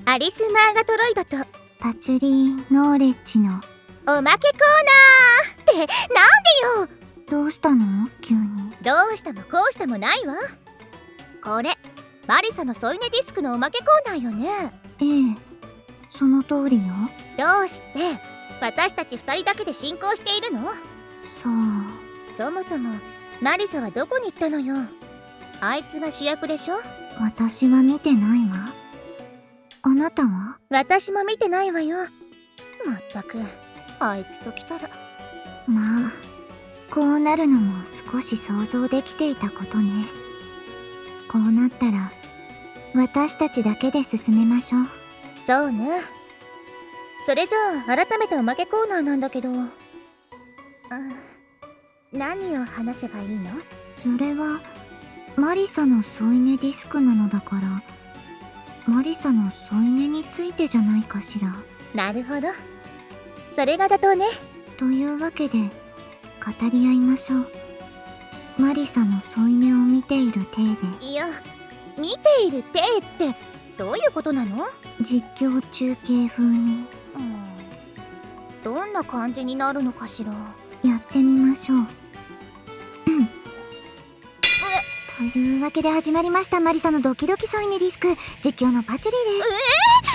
アリス・マーガトロイドとパチュリー・ノーレッジのおまけコーナーってなんでよ。 どうしたの急に。 どうしたもこうしたもないわ。これマリサの添い寝ディスクのおまけコーナーよね。 ええ、その通りよ。 どうして私たち2人だけで進行しているの？ そう。 そもそもマリサはどこに行ったのよ。あいつが主役でしょ。 私は見てないわ。あなたは？ 私も見てないわよ。まったくあいつときたら。 まあこうなるのも少し想像できていたことね。こうなったら私たちだけで進めましょう。 そうね。それじゃあ改めておまけコーナーなんだけど、何を話せばいいの？ それはマリサの添い寝ディスクなのだから、マリサの添い寝についてじゃないかしら。 なるほど、それが妥当ね。 というわけで語り合いましょう。マリサの添い寝を見ている体で。 いや、見ている体ってどういうことなの？ 実況中継風に。 どんな感じになるのかしら。 やってみましょう。というわけで始まりました、マリサのドキドキ添い寝ディスク、実況のパチュリーです。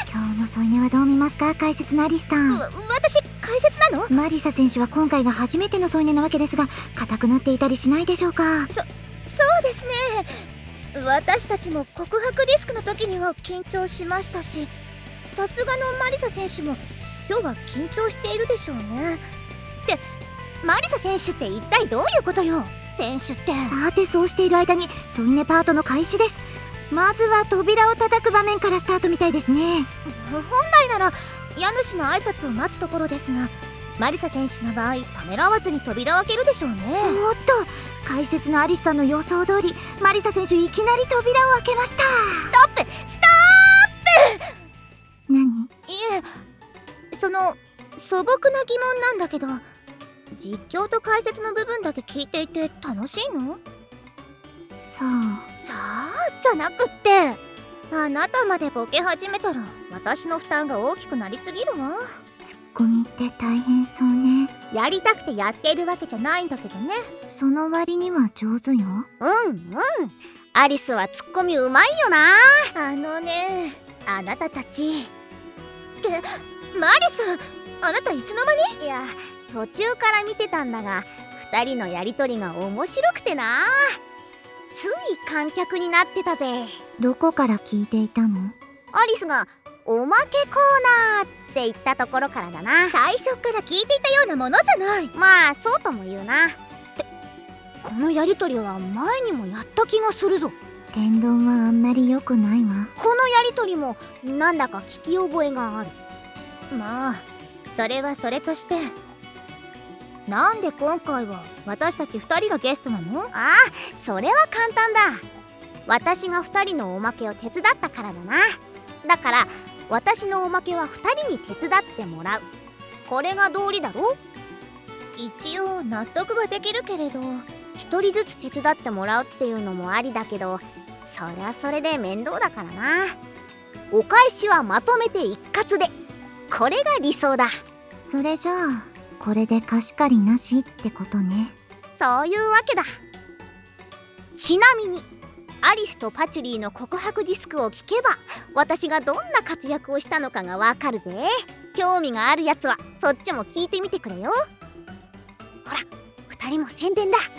今日の添い寝はどう見ますか、解説のアリスさん。 私解説なの？ マリサ選手は今回が初めての添い寝なわけですが、硬くなっていたりしないでしょうか？ そうですね。私たちも告白ディスクの時には緊張しましたし、さすがのマリサ選手も今日は緊張しているでしょうね。ってマリサ選手って一体どういうことよ？選手って。 さて、そうしている間に添い寝パートの開始です。まずは扉を叩く場面からスタートみたいですね。 本来なら家主の挨拶を待つところですが、マリサ選手の場合ためらわずに扉を開けるでしょうね。 おっと、解説のアリスさんの予想通り、マリサ選手いきなり扉を開けました。 ストップ何？ いえ、その素朴な疑問なんだけど、実況と解説の部分だけ聞いていて楽しいの？ さあじゃなくって、あなたまでボケ始めたら私の負担が大きくなりすぎるわ。 ツッコミって大変そうね。 やりたくてやっているわけじゃないんだけどね。 その割には上手よ。 アリスはツッコミうまいよな。あなたたちってマリス、あなたいつの間に？ いや、途中から見てたんだが、2人のやりとりが面白くてな、つい観客になってたぜ。 どこから聞いていたの？ アリスがおまけコーナーって言ったところからだな。 最初から聞いていたようなものじゃない。 まあそうとも言うな。ってこのやりとりは前にもやった気がするぞ。 天丼はあんまり良くないわ。 このやりとりもなんだか聞き覚えがある。 まあそれはそれとして、なんで今回は私たち2人がゲストなの？ ああ、それは簡単だ。私が2人のおまけを手伝ったからだな。だから私のおまけは2人に手伝ってもらう。これが道理だろ？ 一応納得はできるけれど、 1人ずつ手伝ってもらうっていうのもありだけど、そりゃそれで面倒だからな。お返しはまとめて一括で、これが理想だ。 それじゃあこれで貸し借りなしってことね。 そういうわけだ。ちなみにアリスとパチュリーの告白ディスクを聞けば、私がどんな活躍をしたのかがわかるぜ。興味があるやつはそっちも聞いてみてくれよ。ほら、2人も宣伝だ。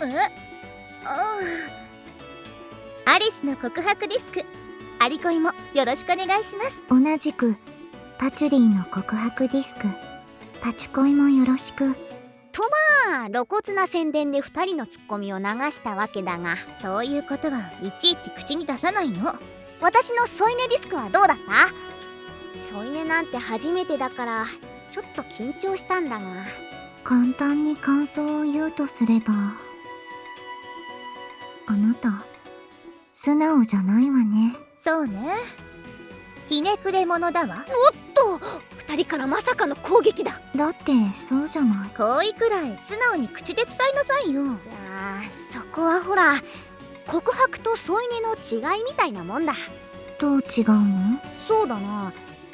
アリスの告白ディスク、アリ恋もよろしくお願いします。 同じくパチュリーの告白ディスク、パチュ恋もよろしく。 とまあ露骨な宣伝で2人のツッコミを流したわけだが、 そういうことはいちいち口に出さないの。 私の添い寝ディスクはどうだった？添い寝なんて初めてだからちょっと緊張したんだが。 簡単に感想を言うとすれば、あなた素直じゃないわね。 そうね、ひねくれ者だわ。 おっと、2人からまさかの攻撃だ。 だってそうじゃない。 好意くらい素直に口で伝えなさいよ。 いやそこはほら、告白と添い寝の違いみたいなもんだ。 どう違うの？ そうだな、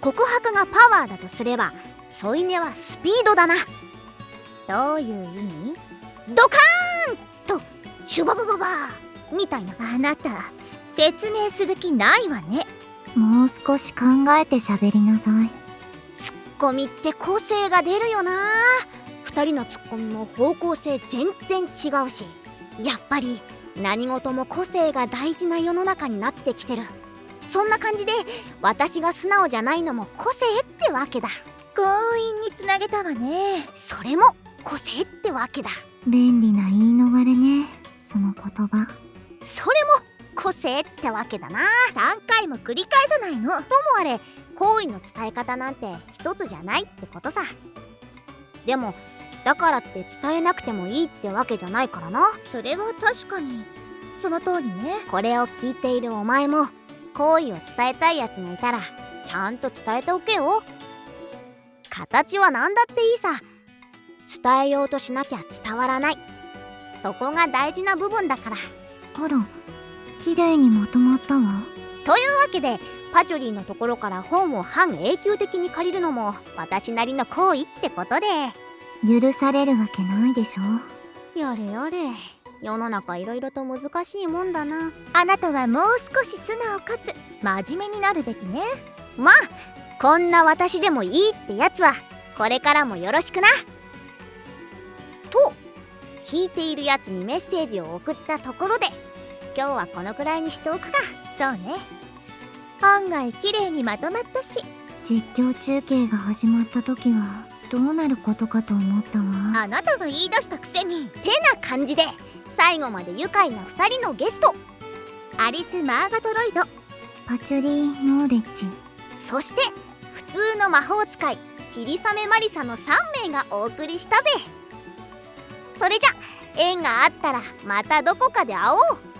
告白がパワーだとすれば添い寝はスピードだな。 どういう意味？ ドカーンとシュババババーみたいな。 あなた説明する気ないわね。 もう少し考えて喋りなさい。 ツッコミって個性が出るよな。2人のツッコミも方向性全然違うし、やっぱり何事も個性が大事な世の中になってきてる。そんな感じで私が素直じゃないのも個性ってわけだ。 強引につなげたわね。 それも個性ってわけだ。 便利な言い逃れね、その言葉。 それも個性ってわけだな。 3回も繰り返さないの。 ともあれ好意の伝え方なんて一つじゃないってことさ。でもだからって伝えなくてもいいってわけじゃないからな。 それは確かにその通りね。 これを聞いているお前も好意を伝えたいやつがいたらちゃんと伝えておけよ。形は何だっていいさ。伝えようとしなきゃ伝わらない。そこが大事な部分だから。 あら、綺麗にまとまったわ。 というわけでパチョリーのところから本を半永久的に借りるのも私なりの行為ってことで。 許されるわけないでしょ。 やれやれ、世の中いろいろと難しいもんだな。 あなたはもう少し素直かつ真面目になるべきね。 まあこんな私でもいいってやつはこれからもよろしくな。と聞いているやつにメッセージを送ったところで今日はこのくらいにしておくか。 そうね。案外綺麗にまとまったし。 実況中継が始まった時はどうなることかと思ったわ。 あなたが言い出したくせに。 てな感じで最後まで愉快な2人のゲスト、 アリス・マーガトロイド、 パチュリー・ノーレッジ、 そして普通の魔法使い霧雨マリサの3名がお送りしたぜ。それじゃ縁があったらまたどこかで会おう。